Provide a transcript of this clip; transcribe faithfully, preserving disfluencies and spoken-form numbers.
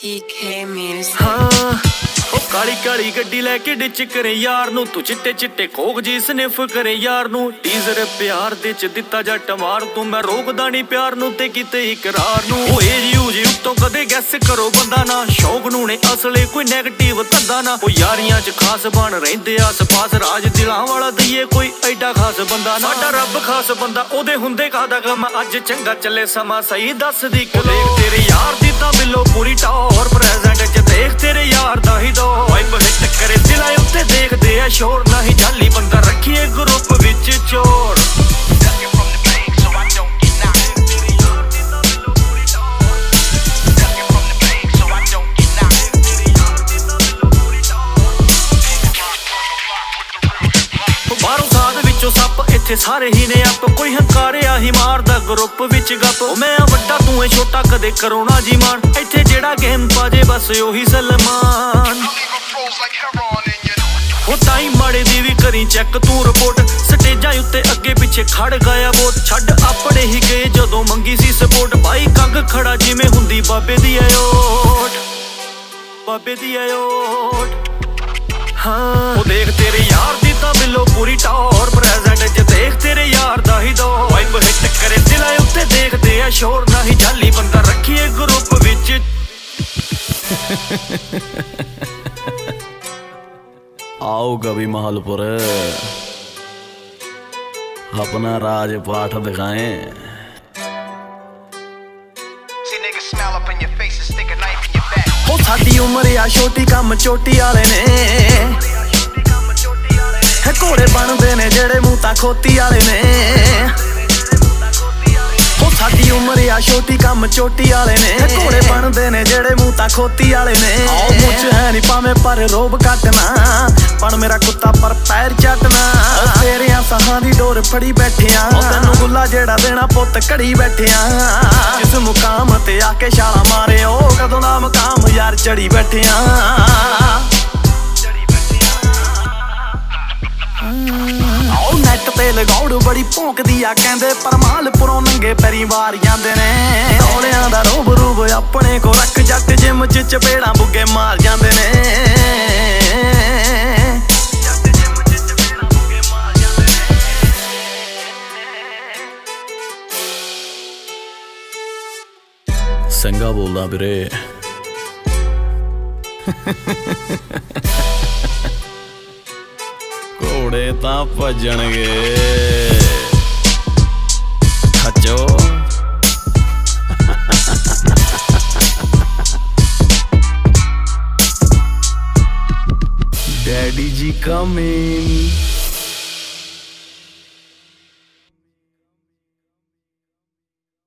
T K Music। हाँ ओ काली काली गड्डी लैके डिच करे यार नू, तू चिट्टे चिट्टे कोक जी स्निफ करे यार नू। टीजर प्यार दे च दिता जट मार तू, मैं रोकदा नहीं प्यार नू ते किते इकरार नू। ओ एज यूज उत्तों कदे गैस करो बंदा ना, शौक नू ने असले कोई नेगेटिव धंदा ना। ओ यारियां च खास बन रहिंदे आस पास, राज दिलां वाला दईए कोई एडा खास बंदा ना। साडा रब खास बंदा ओदे हुंदे कादा गम, अज चंगा चले समा सही दस दी कि देख तेरे यार दी तां बिलो पूरी टॉर, प्रेजेंट च देख तेरे यार दा ही दो वाइब हिट करे दिला उत्ते देखदे आ शोर, नहीं जाली बंदा रखिए ग्रुप विच चोर। बारों साध विचों सप इत्थे सारे ही ने आप, कोई हंकारिया ही मारदा ग्रुप विच गप। मैं वड्डा तू है छोटा कदे करो ना जी मान, इत्थे जेड़ा गेम पाजे बस ओही सलमान। हो टाइम माड़े दी भी करी चेक तू रिपोर्ट, स्टेजां उत्ते अगे पिछे खड़ गया वोट। छड्ड अपने ही गए जदों मंगी सी सपोर्ट, भाई कंग खड़ा जिवें हुंदी बाबे दी ओट, बाबे दी ओट। हाँ ओ देख तेरे यार दी तां बिलो पूरी टॉर, प्रेजेंट च देख तेरे यार दा ही दो वाइब हिट करे दिला उत्ते देखदे आ शोर, नहीं जाली बंदा रखिए ग्रुप विच। आओ कभी महलपुर अपना राजपाठ दिखाएं। ओ साडी उम्र आ छोटी कम चोटी आले ने, है घोड़े बनदे ने जेड़े मूंह तां खोती आले ने। ओ साडी उम्र आ छोटी कम चोटी आले ने, है घोड़े बनदे ने जेड़े मूंह तां खोती आले ने। आओ मुझ है नी भावें पर रोब कटना, पण मेरा कुत्ता पर पैर चटना। तेरियां सहां दी डोर फड़ी बैठिया, तैनू गुल्ला जेड़ा देना पुत घड़ी बैठिया। जिस मुकाम ते आके छाला मारे ओ कदों दा मुकाम यार चढ़ी बैठिया। आओ नैट ते लगौड़ बड़ी भौंकदी आ कहंदे, पर मालपुरों नंगे पैरी वार जांदे ने। टोलियां दा रोब रूब अपने को रख, जट जिम च चपेड़ां बुग्गे मार जांदे ने। संगा बोलदा वीरे घोड़े तां भजणगे खचो। डैडी जी कमिंग।